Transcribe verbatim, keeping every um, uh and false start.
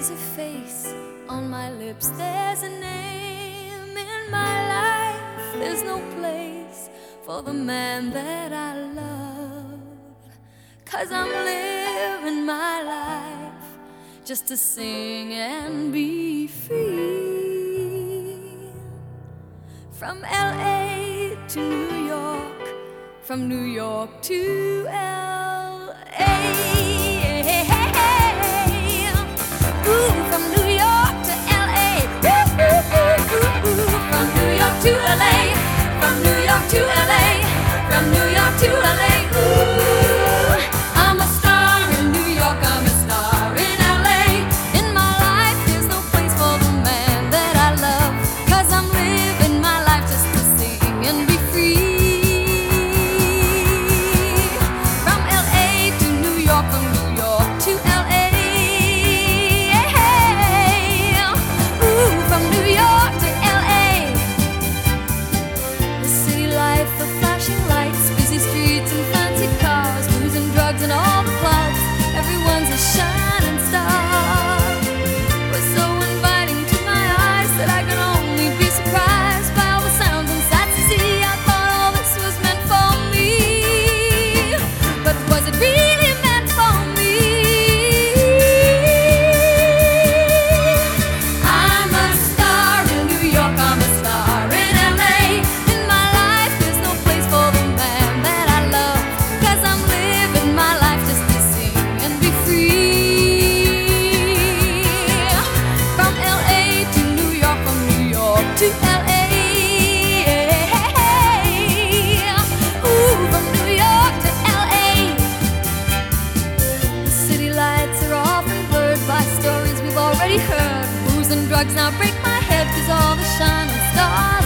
There's a face on my lips, there's a name in my life. There's no place for the man that I love, 'cause I'm living my life just to sing and be free. From L A to New York, from New York to L A. Ooh, from New York to L A. Ooh, ooh, ooh, ooh, ooh. From New York to L A. From New York to L A. From New York to L A. Ooh, I'm a star in New York. I'm a star in L A. In my life, there's no place for the man that I love, 'cause I'm living my life just to sing and be free. From L A to New York, from New York to L A. And all the clubs, everyone's a shining star. Was so inviting to my eyes that I could only be surprised by all the sounds and sights to see. I thought all this was meant for me, but was it really meant for me? I'm a star in New York, I'm a star in L A. In my life, there's no place for the man that I love, 'cause I'm living my life just to sing and be free. From L A to New York, from New York to L A. Ooh, from New York to L A. The city lights are often blurred by stories we've already heard. Booze and drugs now break my head, 'cause all the shining stars